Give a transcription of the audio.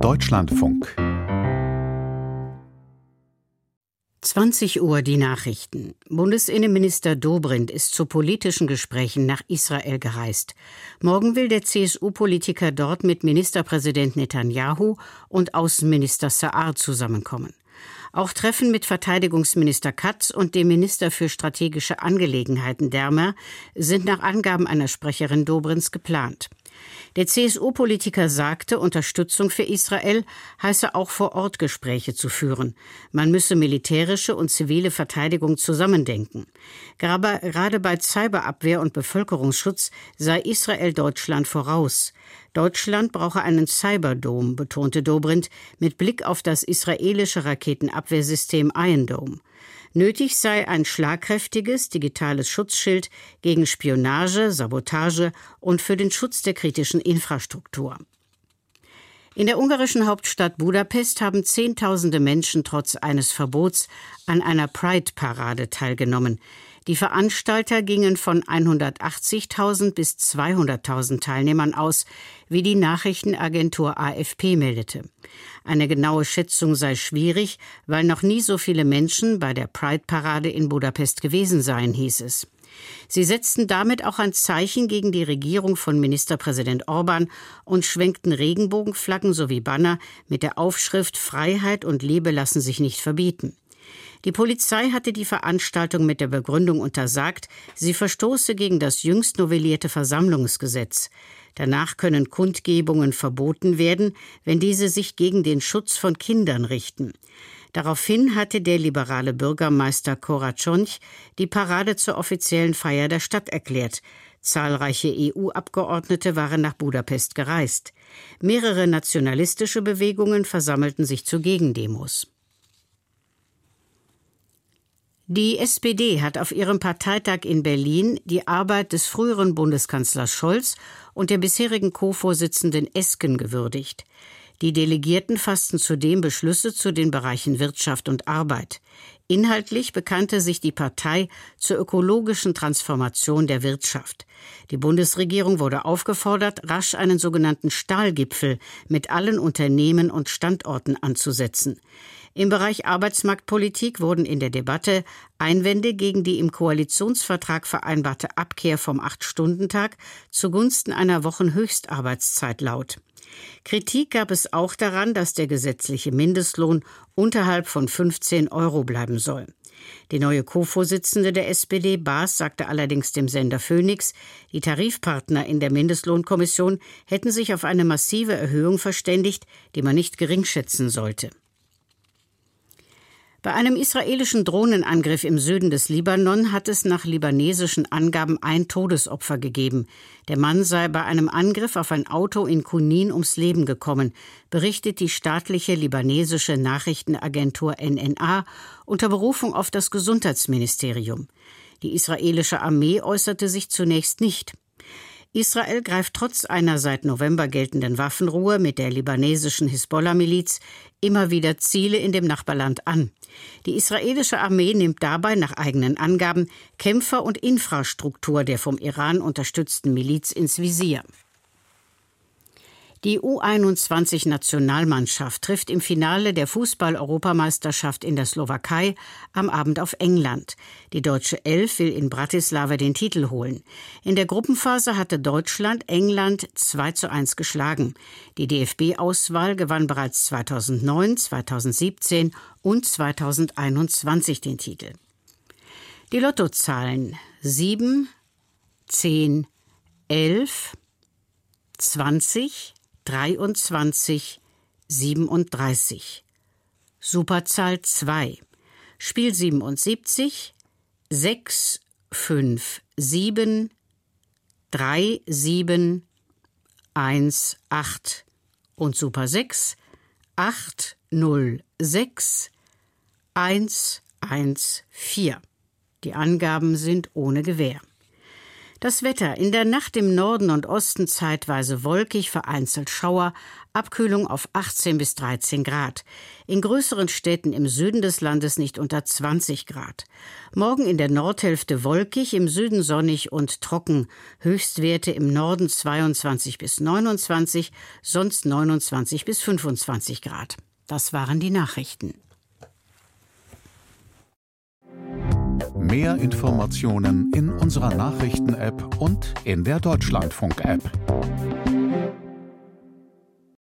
Deutschlandfunk 20 Uhr die Nachrichten. Bundesinnenminister Dobrindt ist zu politischen Gesprächen nach Israel gereist. Morgen will der CSU-Politiker dort mit Ministerpräsident Netanyahu und Außenminister Saar zusammenkommen. Auch Treffen mit Verteidigungsminister Katz und dem Minister für strategische Angelegenheiten Dermer sind nach Angaben einer Sprecherin Dobrindts geplant. Der CSU-Politiker sagte, Unterstützung für Israel heiße auch vor Ort Gespräche zu führen. Man müsse militärische und zivile Verteidigung zusammendenken. Gerade bei Cyberabwehr und Bevölkerungsschutz sei Israel Deutschland voraus. Deutschland brauche einen Cyberdome, betonte Dobrindt, mit Blick auf das israelische Raketenabwehrsystem Iron Dome. Nötig sei ein schlagkräftiges digitales Schutzschild gegen Spionage, Sabotage und für den Schutz der kritischen Infrastruktur. In der ungarischen Hauptstadt Budapest haben Zehntausende Menschen trotz eines Verbots an einer Pride-Parade teilgenommen. Die Veranstalter gingen von 180.000 bis 200.000 Teilnehmern aus, wie die Nachrichtenagentur AFP meldete. Eine genaue Schätzung sei schwierig, weil noch nie so viele Menschen bei der Pride-Parade in Budapest gewesen seien, hieß es. Sie setzten damit auch ein Zeichen gegen die Regierung von Ministerpräsident Orban und schwenkten Regenbogenflaggen sowie Banner mit der Aufschrift »Freiheit und Liebe lassen sich nicht verbieten«. Die Polizei hatte die Veranstaltung mit der Begründung untersagt, sie verstoße gegen das jüngst novellierte Versammlungsgesetz. Danach können Kundgebungen verboten werden, wenn diese sich gegen den Schutz von Kindern richten. Daraufhin hatte der liberale Bürgermeister Koračonj die Parade zur offiziellen Feier der Stadt erklärt. Zahlreiche EU-Abgeordnete waren nach Budapest gereist. Mehrere nationalistische Bewegungen versammelten sich zu Gegendemos. Die SPD hat auf ihrem Parteitag in Berlin die Arbeit des früheren Bundeskanzlers Scholz und der bisherigen Co-Vorsitzenden Esken gewürdigt. Die Delegierten fassten zudem Beschlüsse zu den Bereichen Wirtschaft und Arbeit. Inhaltlich bekannte sich die Partei zur ökologischen Transformation der Wirtschaft. Die Bundesregierung wurde aufgefordert, rasch einen sogenannten Stahlgipfel mit allen Unternehmen und Standorten anzusetzen. Im Bereich Arbeitsmarktpolitik wurden in der Debatte Einwände gegen die im Koalitionsvertrag vereinbarte Abkehr vom 8-Stunden-Tag zugunsten einer Wochenhöchstarbeitszeit laut. Kritik gab es auch daran, dass der gesetzliche Mindestlohn unterhalb von 15 € bleiben soll. Die neue Co-Vorsitzende der SPD, Baas, sagte allerdings dem Sender Phoenix, die Tarifpartner in der Mindestlohnkommission hätten sich auf eine massive Erhöhung verständigt, die man nicht geringschätzen sollte. Bei einem israelischen Drohnenangriff im Süden des Libanon hat es nach libanesischen Angaben ein Todesopfer gegeben. Der Mann sei bei einem Angriff auf ein Auto in Kunin ums Leben gekommen, berichtet die staatliche libanesische Nachrichtenagentur NNA unter Berufung auf das Gesundheitsministerium. Die israelische Armee äußerte sich zunächst nicht. Israel greift trotz einer seit November geltenden Waffenruhe mit der libanesischen Hisbollah-Miliz immer wieder Ziele in dem Nachbarland an. Die israelische Armee nimmt dabei nach eigenen Angaben Kämpfer und Infrastruktur der vom Iran unterstützten Miliz ins Visier. Die U21-Nationalmannschaft trifft im Finale der Fußball-Europameisterschaft in der Slowakei am Abend auf England. Die deutsche Elf will in Bratislava den Titel holen. In der Gruppenphase hatte Deutschland England 2:1 geschlagen. Die DFB-Auswahl gewann bereits 2009, 2017 und 2021 den Titel. Die Lottozahlen 7, 10, 11, 20, 23, 37. Superzahl 2. Spiel 77, 6, 5, 7, 3, 7, 1, 8. Und Super 6, 8, 0, 6, 1, 1, 4. Die Angaben sind ohne Gewähr. Das Wetter: in der Nacht im Norden und Osten zeitweise wolkig, vereinzelt Schauer, Abkühlung auf 18 bis 13 Grad. In größeren Städten im Süden des Landes nicht unter 20 Grad. Morgen in der Nordhälfte wolkig, im Süden sonnig und trocken. Höchstwerte im Norden 22 bis 29, sonst 29 bis 25 Grad. Das waren die Nachrichten. Mehr Informationen in unserer Nachrichten-App und in der Deutschlandfunk-App.